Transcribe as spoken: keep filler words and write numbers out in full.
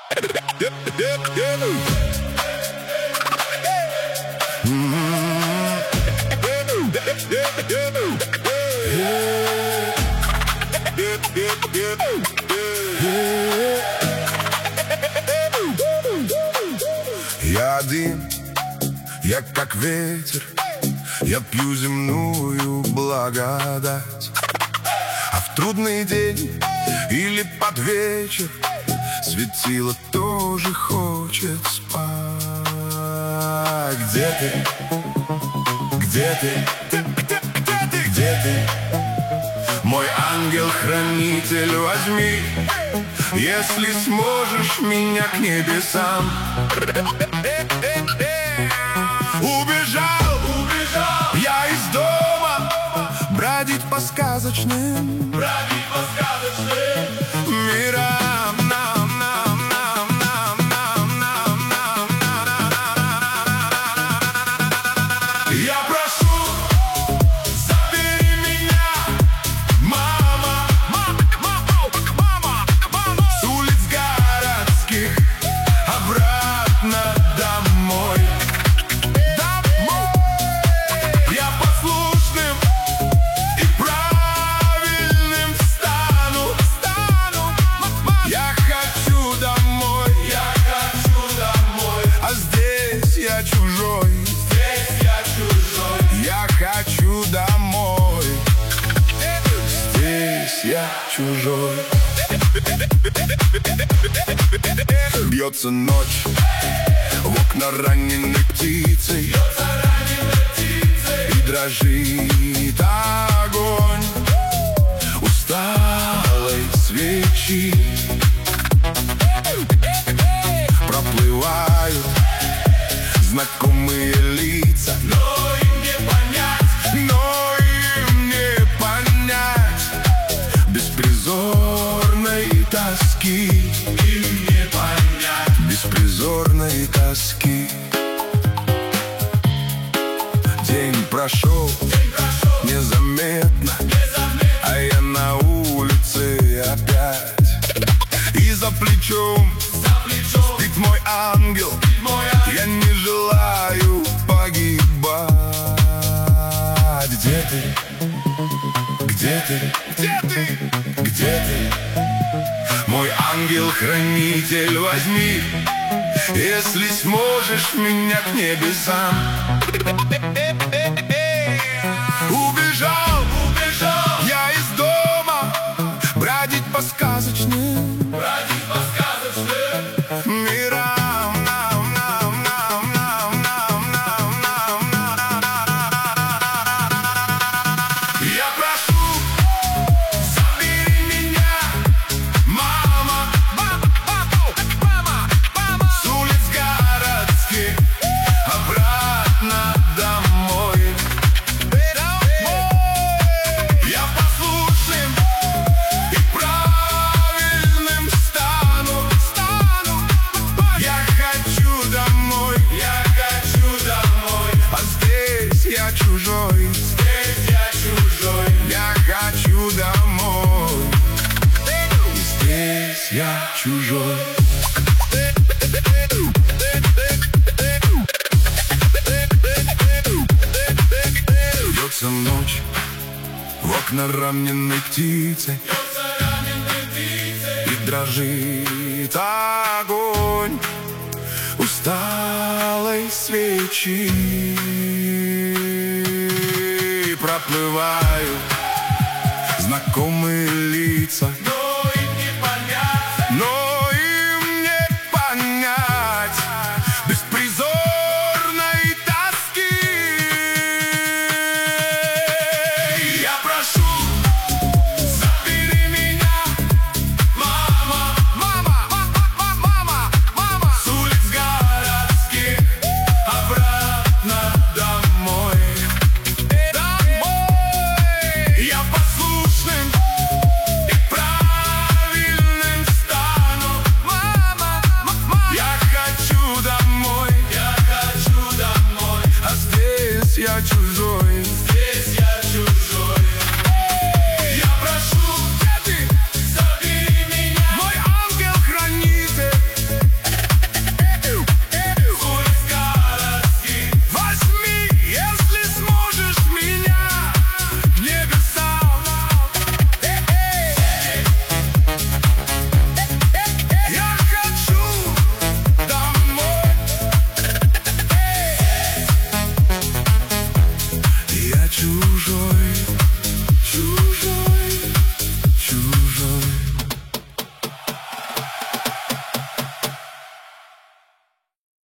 Я один, я как ветер, я пью земную благодать. А в трудный день или под вечер светило тоже хочет спать. Где ты? Где ты? Где, где ты? Где ты? Мой ангел-хранитель, возьми, если сможешь, меня к небесам. Убежал, убежал я из дома, бродить по сказочным, бродить по сказочным мирам. Нам, нам, нам, нам, нам, нам, нам, нам. Я прошу, забери меня, мама, мама, мама, мама, с улиц городских обратно домой. Я чужой, здесь я чужой, я хочу домой. Здесь я чужой. Бьется ночь, в окна раненой птицей, бьется раненой птицей, и дрожит огонь усталой свечи. Проплывают знакомые лица, но им не понять, но им не понять беспризорной тоски, им не понять беспризорной тоски. День прошел, День прошел незаметно, незаметно, а я на улице опять. И за плечом, за плечом спит мой ангел, мой ангел. Я не желаю погибать. Где ты? Где ты? Где ты? Где ты? Мой ангел-хранитель, возьми, если сможешь, меня к небесам. Убежал, убежал я из дома, бродить по сказочным, бродить по сказочным мирам. Здесь я чужой, я хочу домой. Здесь я чужой. Бьется ночь, в окна раненой птицей, и дрожит огонь усталой свечи. Проплывает